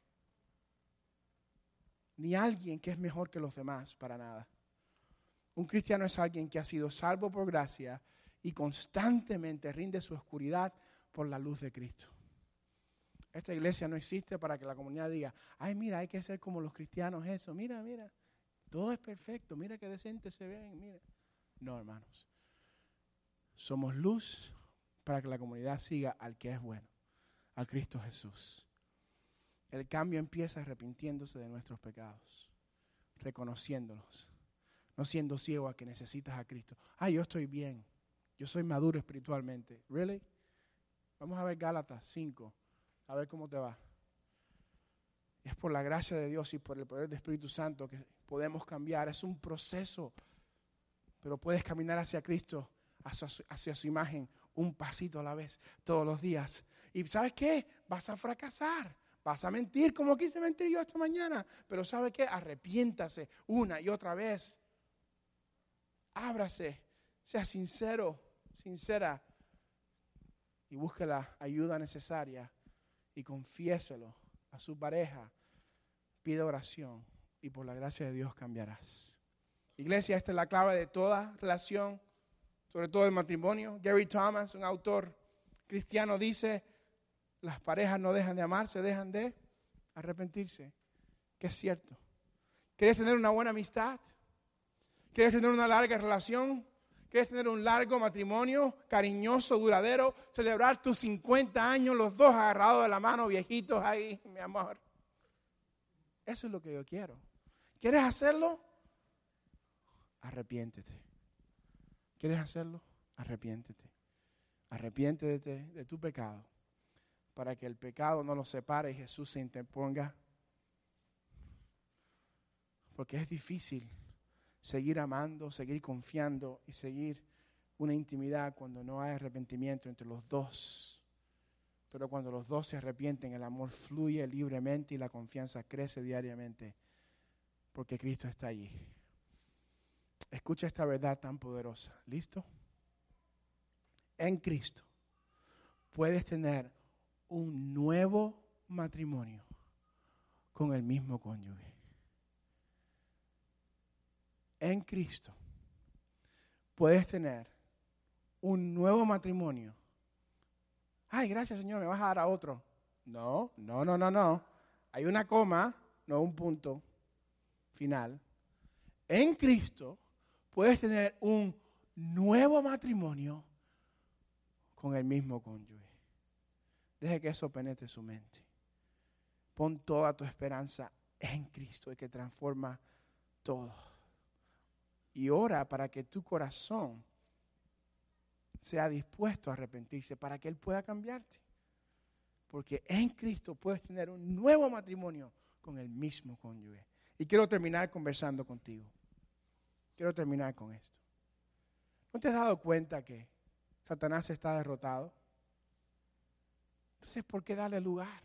ni alguien que es mejor que los demás, para nada. Un cristiano es alguien que ha sido salvo por gracia y constantemente rinde su oscuridad por la luz de Cristo. Esta iglesia no existe para que la comunidad diga: ay, mira, hay que ser como los cristianos eso. Mira, mira, todo es perfecto. Mira qué decente se ven, mira. No, hermanos. Somos luz para que la comunidad siga al que es bueno, a Cristo Jesús. El cambio empieza arrepintiéndose de nuestros pecados, reconociéndolos. No siendo ciego a que necesitas a Cristo. Yo estoy bien. Yo soy maduro espiritualmente. ¿Really? Vamos a ver Gálatas 5. A ver cómo te va. Es por la gracia de Dios y por el poder del Espíritu Santo que podemos cambiar. Es un proceso. Pero puedes caminar hacia Cristo, hacia su imagen, un pasito a la vez, todos los días. ¿Y sabes qué? Vas a fracasar. Vas a mentir como quise mentir yo esta mañana. Pero ¿sabe qué? Arrepiéntase una y otra vez. Ábrase, sea sincero, sincera y busque la ayuda necesaria y confiéselo a su pareja. Pide oración y por la gracia de Dios cambiarás. Iglesia, esta es la clave de toda relación, sobre todo el matrimonio. Gary Thomas, un autor cristiano, dice: las parejas no dejan de amarse, dejan de arrepentirse. Que es cierto. ¿Quieres tener una buena amistad? ¿Quieres tener una larga relación? ¿Quieres tener un largo matrimonio, cariñoso, duradero? Celebrar tus 50 años, los dos agarrados de la mano, viejitos ahí, mi amor. Eso es lo que yo quiero. ¿Quieres hacerlo? Arrepiéntete. ¿Quieres hacerlo? Arrepiéntete. Arrepiéntete de tu pecado, para que el pecado no los separe y Jesús se interponga Porque es difícil seguir amando, seguir confiando y seguir una intimidad cuando no hay arrepentimiento entre los dos. Pero cuando los dos se arrepienten, el amor fluye libremente y la confianza crece diariamente porque Cristo está allí. Escucha esta verdad tan poderosa. ¿Listo? En Cristo puedes tener un nuevo matrimonio con el mismo cónyuge. En Cristo puedes tener un nuevo matrimonio. Ay, gracias, Señor, me vas a dar a otro. No. Hay una coma, no un punto final. En Cristo puedes tener un nuevo matrimonio con el mismo cónyuge. Deje que eso penetre su mente. Pon toda tu esperanza en Cristo, el que transforma todo. Y ora para que tu corazón sea dispuesto a arrepentirse, para que Él pueda cambiarte. Porque en Cristo puedes tener un nuevo matrimonio con el mismo cónyuge. Y quiero terminar conversando contigo. Quiero terminar con esto. ¿No te has dado cuenta que Satanás está derrotado? Entonces, ¿por qué darle lugar?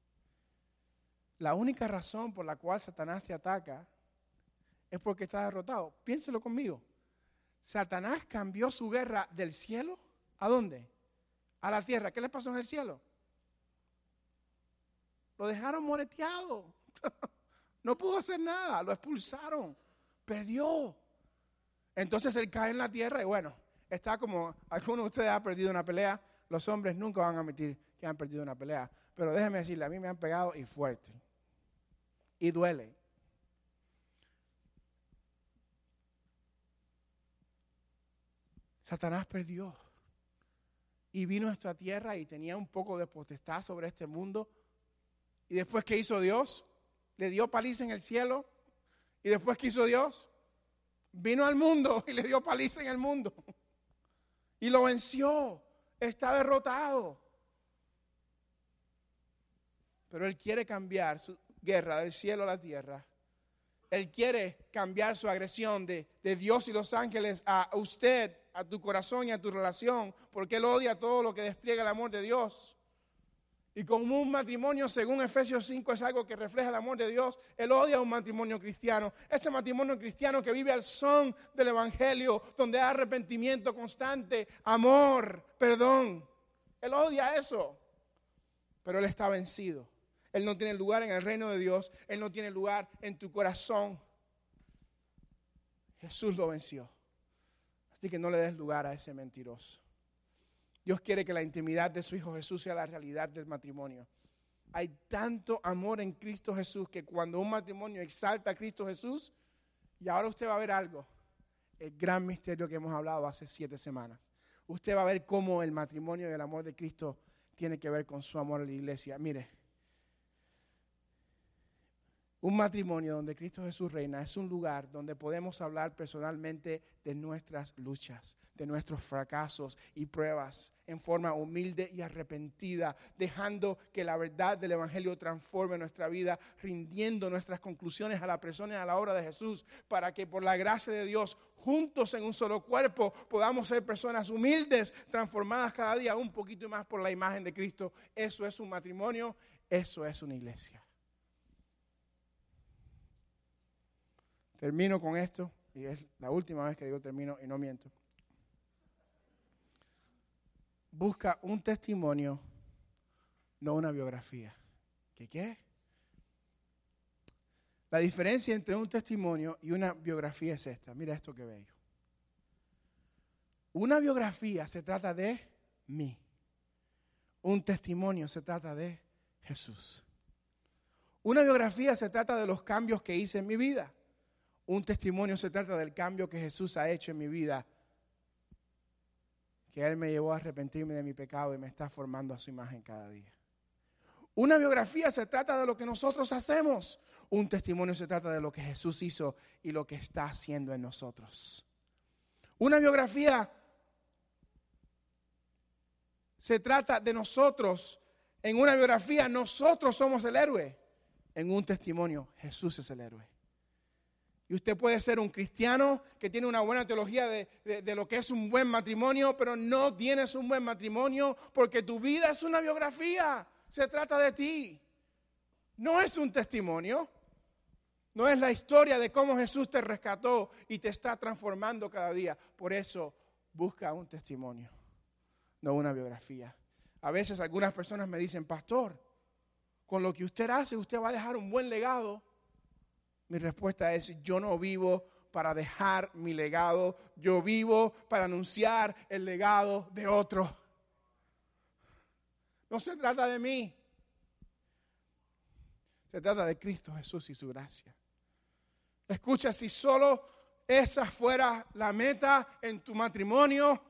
La única razón por la cual Satanás te ataca es porque está derrotado. Piénselo conmigo. Satanás cambió su guerra del cielo, ¿a dónde? A la tierra. ¿Qué le pasó en el cielo? Lo dejaron moreteado. No pudo hacer nada, lo expulsaron. Perdió. Entonces él cae en la tierra y bueno, está como algunos de ustedes han perdido una pelea. Los hombres nunca van a admitir que han perdido una pelea. Pero déjeme decirle, a mí me han pegado y fuerte. Y duele. Satanás perdió y vino a esta tierra y tenía un poco de potestad sobre este mundo. Y después, ¿qué hizo Dios? Le dio paliza en el cielo. Y después, ¿qué hizo Dios? Vino al mundo y le dio paliza en el mundo. Y lo venció. Está derrotado. Pero Él quiere cambiar su guerra del cielo a la tierra. Él quiere cambiar su agresión de Dios y los ángeles a usted, a tu corazón y a tu relación, porque Él odia todo lo que despliega el amor de Dios. Y como un matrimonio, según Efesios 5, es algo que refleja el amor de Dios, Él odia un matrimonio cristiano. Ese matrimonio cristiano que vive al son del Evangelio, donde hay arrepentimiento constante, amor, perdón. Él odia eso, pero Él está vencido. Él no tiene lugar en el reino de Dios. Él no tiene lugar en tu corazón. Jesús lo venció. Así que no le des lugar a ese mentiroso. Dios quiere que la intimidad de su Hijo Jesús sea la realidad del matrimonio. Hay tanto amor en Cristo Jesús que cuando un matrimonio exalta a Cristo Jesús, y ahora usted va a ver algo, el gran misterio que hemos hablado hace 7 semanas. Usted va a ver cómo el matrimonio y el amor de Cristo tiene que ver con su amor a la iglesia. Mire. Un matrimonio donde Cristo Jesús reina es un lugar donde podemos hablar personalmente de nuestras luchas, de nuestros fracasos y pruebas en forma humilde y arrepentida, dejando que la verdad del Evangelio transforme nuestra vida, rindiendo nuestras conclusiones a la persona y a la obra de Jesús, para que por la gracia de Dios, juntos en un solo cuerpo, podamos ser personas humildes, transformadas cada día un poquito más por la imagen de Cristo. Eso es un matrimonio, eso es una iglesia. Termino con esto, y es la última vez que digo termino y no miento. Busca un testimonio, no una biografía. ¿Qué? La diferencia entre un testimonio y una biografía es esta. Mira esto que bello. Una biografía se trata de mí. Un testimonio se trata de Jesús. Una biografía se trata de los cambios que hice en mi vida. Un testimonio se trata del cambio que Jesús ha hecho en mi vida, que Él me llevó a arrepentirme de mi pecado y me está formando a su imagen cada día. Una biografía se trata de lo que nosotros hacemos. Un testimonio se trata de lo que Jesús hizo y lo que está haciendo en nosotros. Una biografía se trata de nosotros. En una biografía nosotros somos el héroe. En un testimonio Jesús es el héroe. Y usted puede ser un cristiano que tiene una buena teología de lo que es un buen matrimonio, pero no tienes un buen matrimonio porque tu vida es una biografía. Se trata de ti. No es un testimonio. No es la historia de cómo Jesús te rescató y te está transformando cada día. Por eso busca un testimonio, no una biografía. A veces algunas personas me dicen, pastor, con lo que usted hace, usted va a dejar un buen legado. Mi respuesta es, yo no vivo para dejar mi legado, yo vivo para anunciar el legado de otro. No se trata de mí, se trata de Cristo Jesús y su gracia. Escucha, si solo esa fuera la meta en tu matrimonio,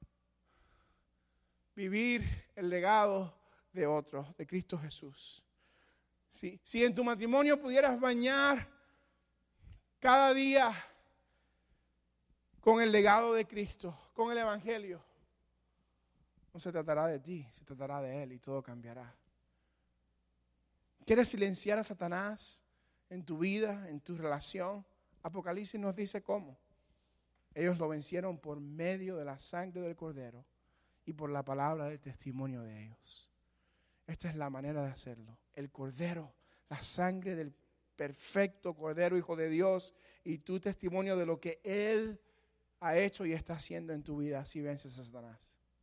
vivir el legado de otros, de Cristo Jesús. Si en tu matrimonio pudieras bañar cada día con el legado de Cristo, con el Evangelio, no se tratará de ti, se tratará de Él y todo cambiará. ¿Quieres silenciar a Satanás en tu vida, en tu relación? Apocalipsis nos dice cómo. Ellos lo vencieron por medio de la sangre del Cordero y por la palabra del testimonio de ellos. Esta es la manera de hacerlo. El Cordero, la sangre del perfecto Cordero, Hijo de Dios, y tu testimonio de lo que Él ha hecho y está haciendo en tu vida. Así vences a Satanás.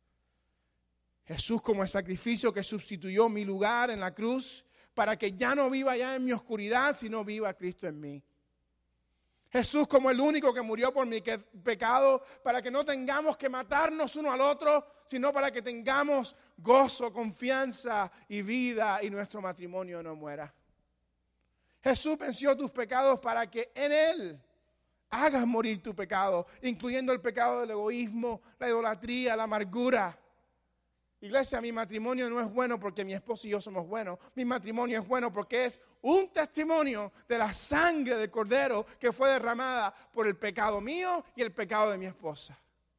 Jesús como el sacrificio que sustituyó mi lugar en la cruz para que ya no viva ya en mi oscuridad, sino viva Cristo en mí. Jesús como el único que murió por mi pecado para que no tengamos que matarnos uno al otro, sino para que tengamos gozo, confianza y vida y nuestro matrimonio no muera. Jesús venció tus pecados para que en Él hagas morir tu pecado, incluyendo el pecado del egoísmo, la idolatría, la amargura. Iglesia, mi matrimonio no es bueno porque mi esposo y yo somos buenos. Mi matrimonio es bueno porque es un testimonio de la sangre del Cordero que fue derramada por el pecado mío y el pecado de mi esposa.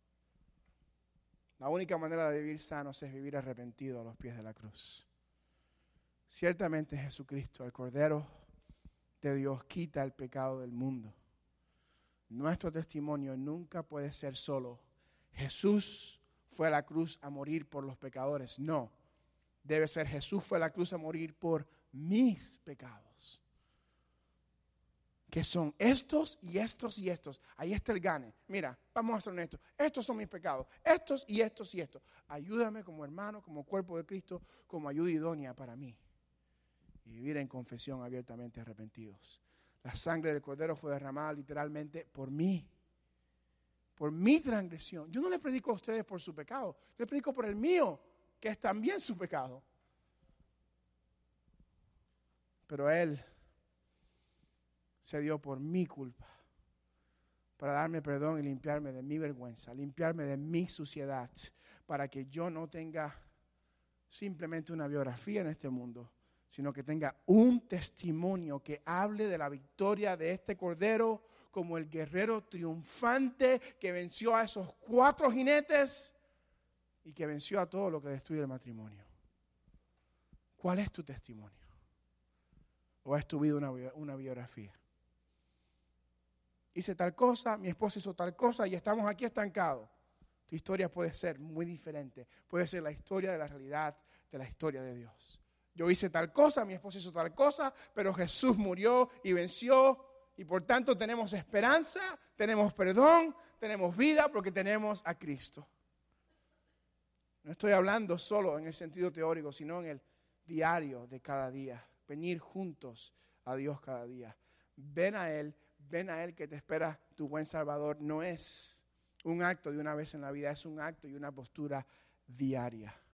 La única manera de vivir sanos es vivir arrepentido a los pies de la cruz. Ciertamente Jesucristo, el Cordero de Dios, quita el pecado del mundo. Nuestro testimonio nunca puede ser solo Jesús fue a la cruz a morir por los pecadores. No, debe ser Jesús fue a la cruz a morir por mis pecados. Que son estos y estos y estos. Ahí está el gane. Mira, vamos a ser honestos. Estos son mis pecados. Estos y estos y estos. Ayúdame como hermano, como cuerpo de Cristo, como ayuda idónea para mí. Y vivir en confesión abiertamente arrepentidos. La sangre del Cordero fue derramada literalmente por mí. Por mi transgresión. Yo no les predico a ustedes por su pecado. Les predico por el mío, que es también su pecado. Pero Él se dio por mi culpa. Para darme perdón y limpiarme de mi vergüenza. Limpiarme de mi suciedad. Para que yo no tenga simplemente una biografía en este mundo. Sino que tenga un testimonio que hable de la victoria de este Cordero como el guerrero triunfante que venció a esos 4 jinetes y que venció a todo lo que destruye el matrimonio. ¿Cuál es tu testimonio? ¿O es tu vida una biografía? Hice tal cosa, mi esposa hizo tal cosa y estamos aquí estancados. Tu historia puede ser muy diferente. Puede ser la historia de la realidad de la historia de Dios. Yo hice tal cosa, mi esposa hizo tal cosa, pero Jesús murió y venció. Y por tanto tenemos esperanza, tenemos perdón, tenemos vida porque tenemos a Cristo. No estoy hablando solo en el sentido teórico, sino en el diario de cada día. Venir juntos a Dios cada día. Ven a Él que te espera tu buen Salvador. No es un acto de una vez en la vida, es un acto y una postura diaria.